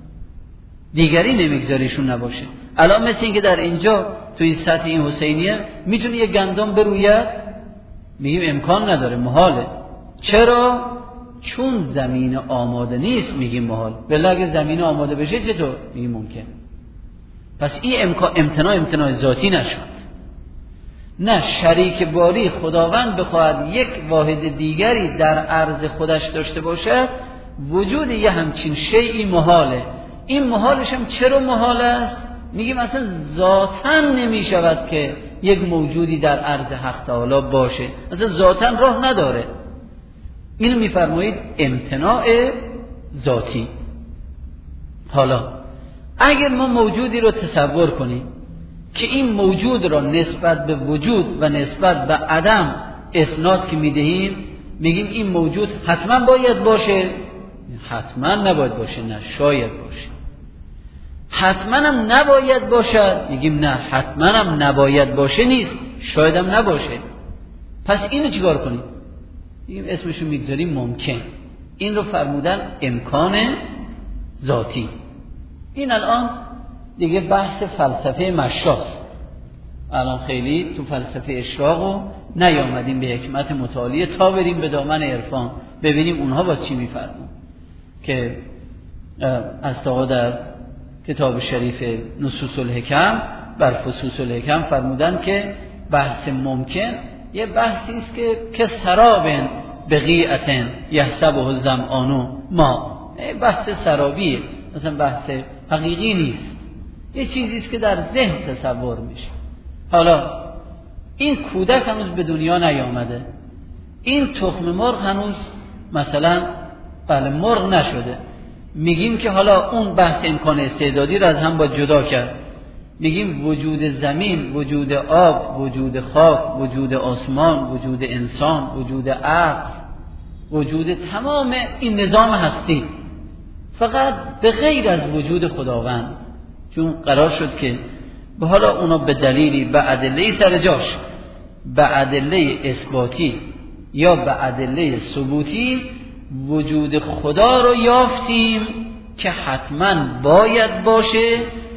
Speaker 1: دیگری نمیگذاره ایشون نباشه. الان مثل این که در اینجا توی سطح این حسینیه میتونه یه گندم بروید، میگیم امکان نداره، محاله. چرا؟ چون زمین آماده نیست میگیم محال. بله اگه زمین آماده بشه چطور؟ میگیم ممکن. پس این امکان امتناع امتناع ذاتی نشد. نه، شریک باری خداوند بخواهد یک واحد دیگری در عرض خودش داشته باشد، وجود یه همچین شیئی محاله. این محالش هم چرا محال است؟ میگیم اصلا ذاتاً نمی شود که یک موجودی در عرض حق تعالی باشه، اصلا ذاتاً راه نداره. اینو میفرمایید امتناع ذاتی. حالا اگر ما موجودی رو تصور کنیم که این موجود را نسبت به وجود و نسبت به عدم اسناد که میدهیم، میگیم این موجود حتما باید باشه، حتما نباید باشه، نه شاید باشه. حتما هم نباید باشد، میگیم نه حتما هم نباید باشه نیست، شاید هم نباشه. پس اینو چیکار کنیم؟ میگیم اسمشو میگذاریم ممکن. این رو فرمودن امکان ذاتی. این الان دیگه بحث فلسفه مشاست. الان خیلی تو فلسفه اشراقو نیامدیم به حکمت متعالیه تا بریم به دامن عرفان ببینیم اونها باز چی میفرمون. که از تا در کتاب شریف نصوص الحکم بر فصوص الحکم فرمودن که بحث ممکن یه بحثی است که که سرابن بقیعتن یحسبه الظمآن ما، بحث سرابیه، مثلا بحث حقیقی نیست، یه چیزی است که در ذهن تصور میشه. حالا این کودک هنوز به دنیا نیامده، این تخم مرغ هنوز مثلا بله مرغ نشده، میگیم که حالا اون بحث امکان استعدادی رو از هم با جدا کرد، میگیم وجود زمین، وجود آب، وجود خاک، وجود آسمان، وجود انسان، وجود عقل، وجود تمام این نظام هستی فقط به غیر از وجود خداوند، چون قرار شد که به حالا اونا به دلیلی به ادله سر جاش، به ادله اثباتی یا به ادله ثبوتی وجود خدا رو یافتیم که حتما باید باشه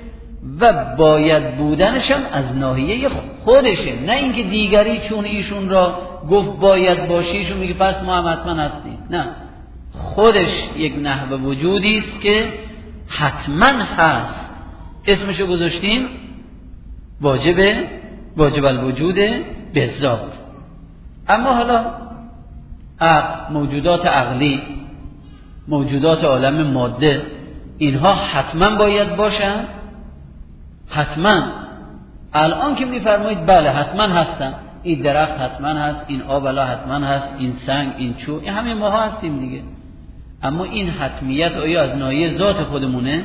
Speaker 1: و باید بودنش هم از ناحیه خودشه، نه اینکه دیگری چون ایشون را گفت باید باشه ایشون میگه پس ما هم حتما هستیم. نه، خودش یک نحو وجودی است که حتما هست، اسمشو گذاشتیم واجب واجب الوجود به ذات. اما حالا عقل، موجودات عقلی، موجودات عالم ماده، اینها حتما باید باشن؟ حتما. الان که میفرمایید بله حتما هستن، این درخت حتما هست، این آب الا حتما هست، این سنگ، این چوب، این همه ماها هستیم دیگه. اما این حتمیت آیا از ناحیه ذات خودمونه؟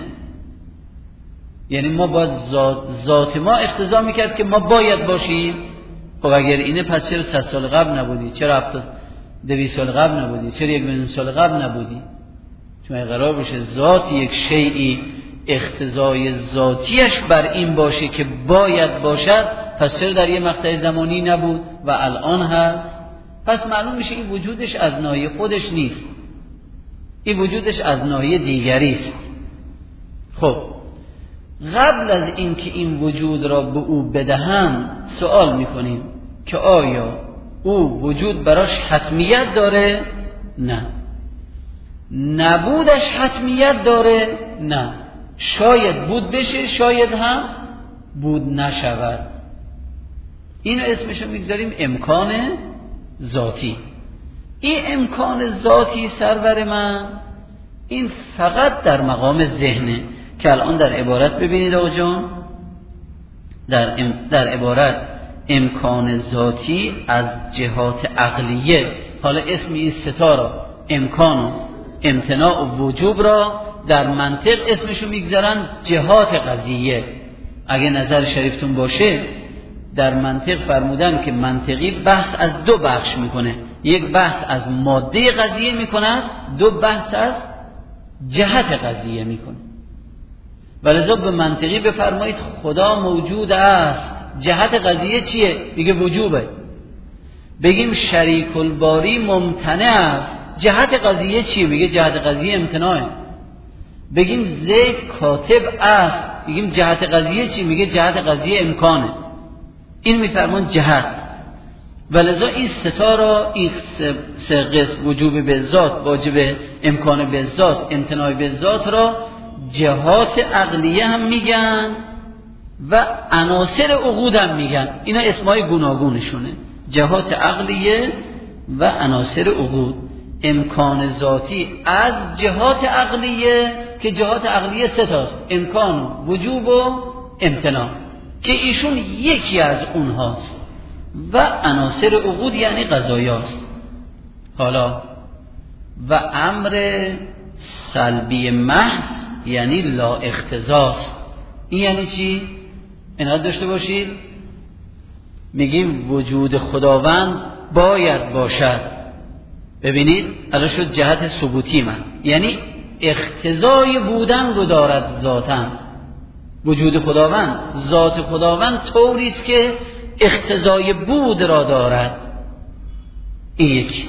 Speaker 1: یعنی ما باید ذات, ذات ما اقتضا میکرد که ما باید باشیم. خب اگر اینه پس چرا صد سال قبل نبودی؟ چرا هفتاد دویست سال قبل نبودی؟ چرا یک میلیون سال قبل نبودی؟ چون قرار باشه ذات یک شیئی اقتضای ذاتیش بر این باشه که باید باشد، پس چرا در یه مقطع زمانی نبود و الان هست؟ پس معلوم میشه این وجودش از ناحیه خودش نیست، این وجودش از ناحیه دیگری است. خب قبل از اینکه این وجود را به او بدهند سوال میکنیم که آیا او وجود براش حتمیت داره؟ نه. نبودش حتمیت داره؟ نه. شاید بود بشه، شاید هم بود نشود. اینو اسمشو میگذاریم امکان ذاتی. این امکان ذاتی سرور من این فقط در مقام ذهنه که الان در عبارت ببینید آقا جان، در, ام در عبارت امکان ذاتی از جهات عقلیه، حالا اسم این ستا را امکان و امتناع و وجوب را در منطق اسمشو میگذارن جهات قضیه. اگه نظر شریفتون باشه در منطق فرمودن که منطقی بحث از دو بخش میکنه، یک بحث از ماده قضیه میکند، دو بحث از جهت قضیه میکنه. ولذا به منطقی بفرمایید خدا موجود است، جهت قضیه چیه؟ میگه وجوبه. بگیم شریک الباری ممتنع است، جهت قضیه چیه؟ میگه جهت قضیه امتناعه. بگیم زید کاتب است، بگیم جهت قضیه چی؟ میگه جهت قضیه امکانه. این میفرمان جهت. ولذا این ستا را، این سه قسم وجوب به ذات، واجب امکان به ذات، امتناع به ذات را جهات عقلیه هم میگن و عناصر عقود هم میگن. اینا اسمای گوناگونشونه، جهات عقلیه و عناصر عقود. امکان ذاتی از جهات عقلیه که جهات عقلیه سه تاست، امکان و وجوب و امتناع، که ایشون یکی از اونهاست، و عناصر عقود یعنی قضایاست. حالا و امر سلبی محض یعنی لا اقتضاست. این یعنی چی؟ اینا داشته باشید. میگیم وجود خداوند باید باشد. ببینید الان شد جهت ثبوتی من، یعنی اقتضای بودن رو دارد ذاتاً. وجود خداوند، ذات خداوند طوری است که اقتضای بود را دارد. این یکی.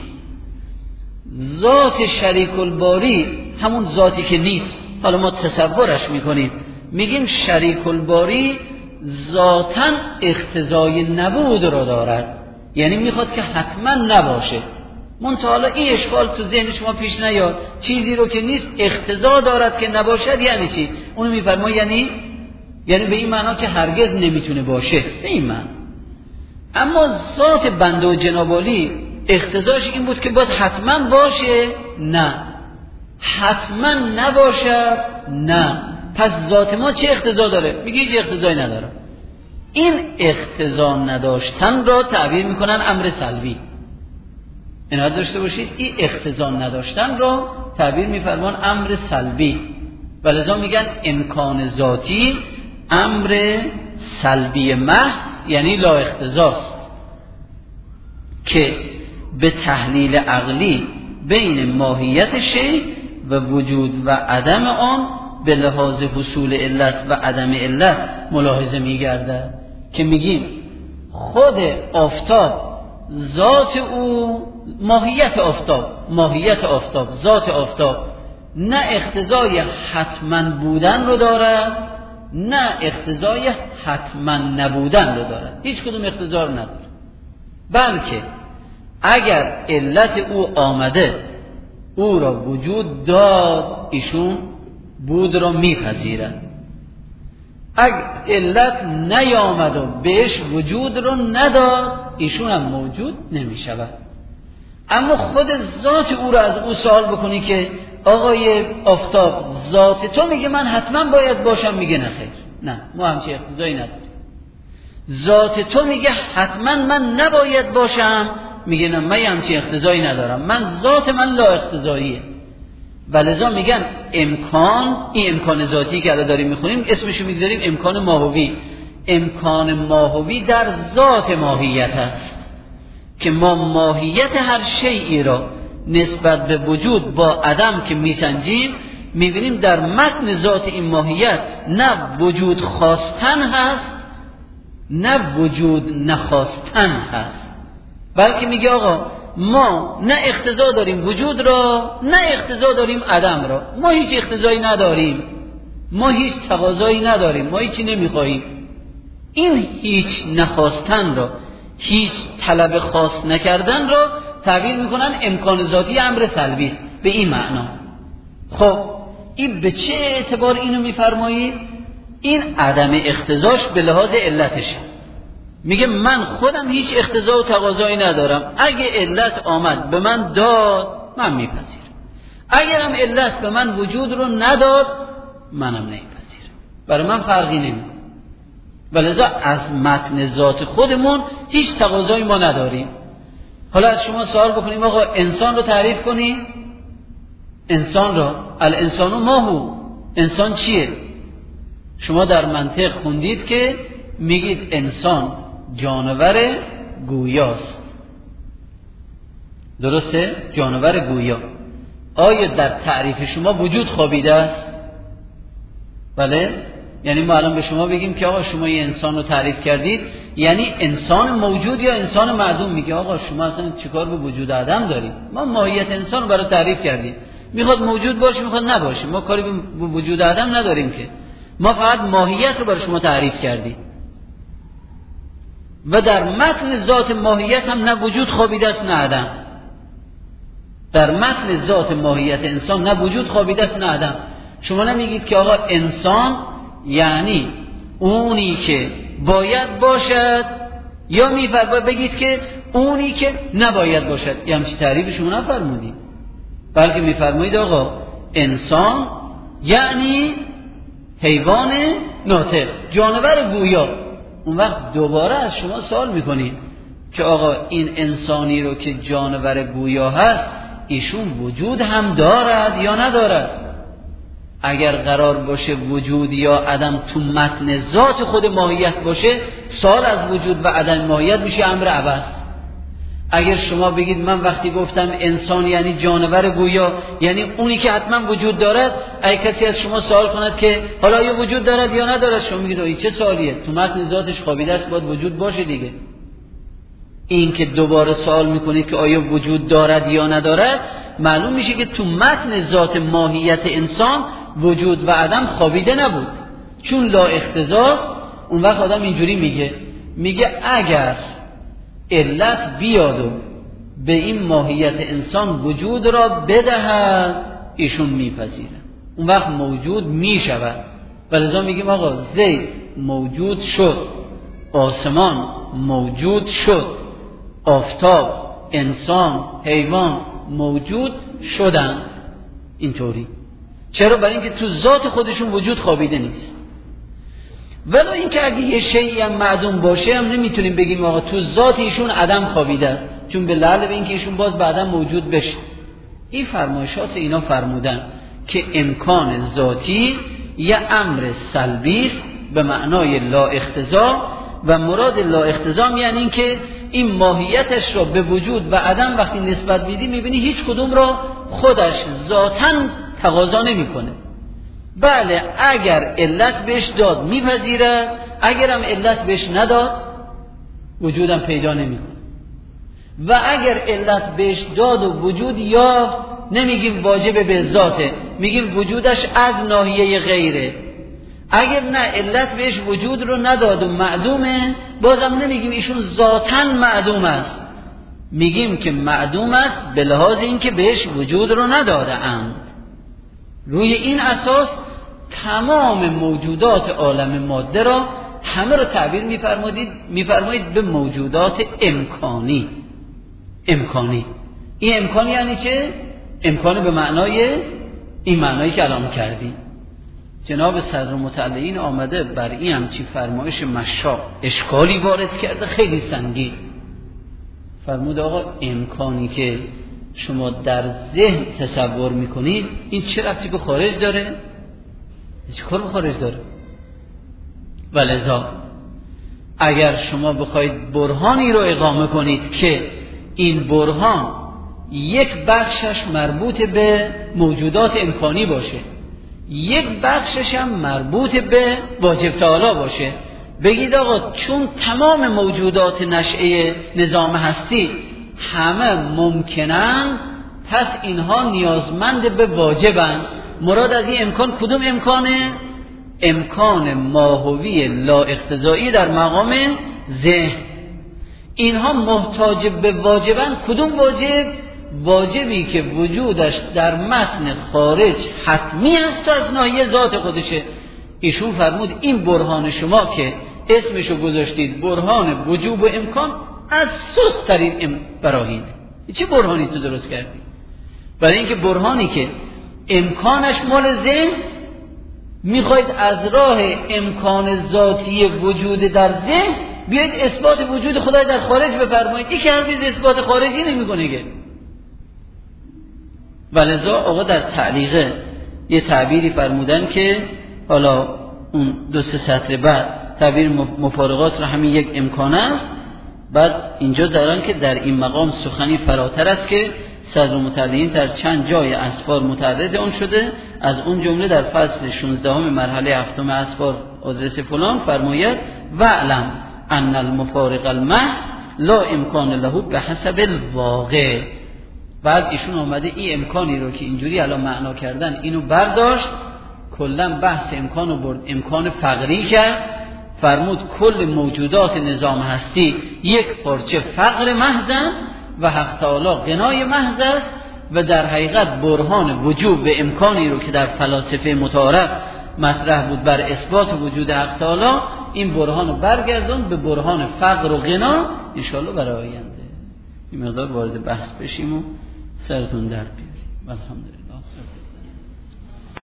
Speaker 1: ذات شریک الباری همون ذاتی که نیست، حالا ما تصورش میکنیم، میگیم شریک الباری ذاتاً اقتضای نبود را دارد، یعنی میخواد که حتما نباشه. منتها حالا این اشکال تو ذهن شما پیش نیاد، چیزی رو که نیست اقتضا دارد که نباشد یعنی چی؟ اونو میفرماید یعنی یعنی به این معنا که هرگز نمیتونه باشه، به این معنا. اما ذات بنده و جنابالی اقتضاش این بود که باید حتما باشه؟ نه. حتما نباشد؟ نه. پس ذات ما چه اقتضا داره؟ میگه هیچ اقتضایی نداره. این اقتضا نداشتن را تعبیر میکنن امر سلبی. اینا داشته باشید، این اقتضا نداشتن را تعبیر میفرمان امر سلبی. ولذا میگن امکان ذاتی امر سلبی محض یعنی لا اقتضاست، که به تحلیل عقلی بین ماهیت شیء و وجود و عدم آن به لحاظ حصول علت و عدم علت ملاحظه میگردد. که میگیم خود آفتاب ذات او، ماهیت آفتاب، ماهیت آفتاب، ذات آفتاب نه اقتضای حتما بودن رو دارد، نه اقتضای حتما نبودن رو دارد. هیچ کدوم اقتضا رو نداره. بلکه اگر علت او آمده او را وجود داد، ایشون بود را میپذیرد. اگر علت نیامد و بهش وجود رو نداد، ایشون هم موجود نمیشود. اما خود ذات او را از او سوال بکنی که آقای آفتاب ذات تو میگه من حتما باید باشم، میگه نه خیر، نه ما همچه اقتضایی نداریم. ذات تو میگه حتما من نباید باشم، میگه نه من همچه اقتضایی ندارم، من ذات من لا اقتضاییه. ولذا میگن امکان، این امکان ذاتی که الان داریم میخونیم اسمشو میگذاریم امکان ماهوی. امکان ماهوی در ذات ماهیت است که ما ماهیت هر شیئی را نسبت به وجود با عدم که میسنجیم میبینیم در متن ذات این ماهیت نه وجود خواستن هست نه وجود نخواستن هست، بلکه میگه آقا ما نه اقتضا داریم وجود را نه اقتضا داریم عدم را، ما هیچ اقتضایی نداریم، ما هیچ تقاضایی نداریم، ما هیچی نمیخواهیم. این هیچ نخواستن را، هیچ طلب خاص نکردن را تعبیر میکنن امکان ذاتی امر سلبی است به این معنا. خب این به چه اعتبار اینو میفرمایید؟ این عدم اقتضاش به لحاظ علتشه. میگه من خودم هیچ اقتضا و تقاضایی ندارم، اگه علت آمد به من داد من میپذیرم، اگرم علت به من وجود رو نداد منم نمیپذیرم، برای من فرقی نمیکنه. ولذا از متن ذات خودمون هیچ تقاضایی ما نداریم. حالا از شما سوال بکنیم آقا انسان رو تعریف کنی، انسان را الانسان ماهو، انسان چیه؟ شما در منطق خوندید که میگید انسان جانور گویاست، درسته؟ جانور گویا. آیا در تعریف شما وجود خوابیده است؟ بله؟ یعنی ما الان به شما بگیم که آقا شما یه انسان رو تعریف کردید، یعنی انسان موجود یا انسان معدوم؟ میگه آقا شما اصلا چیکار به وجود عدم دارید؟ ما ماهیت انسان رو برای تعریف کردیم، میخواد موجود باشه میخواد نباشه، ما کاری به وجود عدم نداریم که، ما فقط ماهیت رو برای شما تعریف کردیم. و در متن ذات ماهیت هم نه وجود خوابیده است نه عدم. در متن ذات ماهیت انسان نه وجود خوابیده است نه عدم. شما نمیگید که آقا انسان یعنی اونی که باید باشد، یا میفرمایید بگید که اونی که نباید باشد. یه همچین تعریف شما نفرمودید، بلکه میفرمایید آقا انسان یعنی حیوان ناطق، جانور گویا. اون وقت دوباره از شما سوال میکنیم که آقا این انسانی رو که جانور گویا هست ایشون وجود هم دارد یا ندارد؟ اگر قرار باشه وجود یا عدم تو متن ذات خود ماهیت باشه، سوال از وجود و عدم ماهیت میشه امر عبث. اگر شما بگید من وقتی گفتم انسان یعنی جانور گویا یعنی اونی که حتما وجود دارد، اگه کسی از شما سوال کند که حالا آیا وجود دارد یا ندارد، شما میگید این چه سوالیه؟ تو متن ذاتش خوابیده است، باید وجود باشه دیگه. این که دوباره سوال میکنید که آیا وجود دارد یا ندارد، معلوم میشه که تو متن ذات ماهیت انسان وجود و عدم خوابیده نبود، چون لا اقتضاست. اون وقت آدم اینجوری میگه میگه اگر علت بیاد و به این ماهیت انسان وجود را بدهد ایشون میپذیره، اون وقت موجود میشود. ولذا میگیم آقا زید موجود شد، آسمان موجود شد، آفتاب، انسان، حیوان موجود شدن. اینطوری چرا؟ برای اینکه تو ذات خودشون وجود خوابیده نیست. ولی اینکه اگه یه شیئی هم معدوم باشه هم نمیتونیم بگیم آقا تو ذات ایشون عدم خوابیده است، چون به لعل به اینکه ایشون باز بعداً موجود بشه. این فرمایشات اینا فرمودن که امکان ذاتی یه امر سلبی است به معنای لا اقتضا، و مراد لا اقتضا یعنی این که این ماهیتش را به وجود و عدم وقتی نسبت میدی میبینی هیچ کدوم را خودش ذاتاً تقاضا نمیکنه. بله اگر علت بهش داد میپذیره، اگرم علت بهش نداد وجودم پیدا نمیکنه. و اگر علت بهش داد و وجود یا نمیگیم واجب به ذاته، میگیم وجودش از ناحیه غیره. اگر نه علت بهش وجود رو نداد و معدومه، بازم نمیگیم ایشون ذاتاً معدوم است، میگیم که معدوم است به لحاظ اینکه بهش وجود رو نداده اند. روی این اساس تمام موجودات عالم ماده را همه را تعبیر می‌فرمایید می‌فرمایید به موجودات امکانی. امکانی این امکانی یعنی چه؟ امکانی به معنای این معنایی که الان کردیم. جناب صدر متعلین آمده بر این همچی فرمایش مشاق اشکالی وارد کرده خیلی سنگین. فرمود آقا امکانی که شما در ذهن تصور میکنید این چه ربطی به خارج داره؟ چه کار به خارج داره؟ ولذا اگر شما بخواید برهانی رو اقامه کنید که این برهان یک بخشش مربوط به موجودات امکانی باشه، یک بخشش هم مربوط به واجب تعالی باشه، بگید آقا چون تمام موجودات نشأه نظام هستی همه ممکنن، پس اینها نیازمند به واجبن. مراد از این امکان کدوم امکانه؟ امکان ماهوی لا اقتضایی در مقام ذهن. اینها محتاج به واجبن. کدوم واجب؟ واجبی که وجودش در متن خارج حتمی است و از ناحیه ذات خودشه. ایشون فرمود این برهان شما که اسمشو گذاشتید برهان وجوب و امکان، از سست ترین براهینه. چه برهانی تو درست کردی؟ برای اینکه برهانی که امکانش مال ذهن، میخواید از راه امکان ذاتی وجود در ذهن بیاید اثبات وجود خدای در خارج بفرمایید. این که هرگز اثبات خارجی نمیکنه که. ولذا آقا در تعلیقه یه تعبیری فرمودن که حالا اون دو سه سطر بعد تعبیر مفارقات رو همین یک امکان است. بعد اینجا دارن که در این مقام سخنی فراتر است که صدر متعلقین در چند جای اسفار متعرض اون شده. از اون جمله در فصل شانزده مرحله هفتم اسفار آدرس فلان فرماید وعلم ان المفارق المحض لا امکان له به حسب الواقع. بعد ایشون آمده این امکانی رو که اینجوری الان معنا کردن اینو برداشت، کلا بحث امکانو برد امکان فقری کرد. فرمود کل موجودات نظام هستی یک پارچه فقر محضن و حق تعالی غنای محض است و در حقیقت برهان وجوب به امکانی رو که در فلاسفه متعارف مطرح بود بر اثبات وجود حق تعالی، این برهان رو برگردون به برهان فقر و غنا ان شاءالله برای آینده این مقدار وارد بحث بشیم و سرتون درد بیاریم. الحمدلله.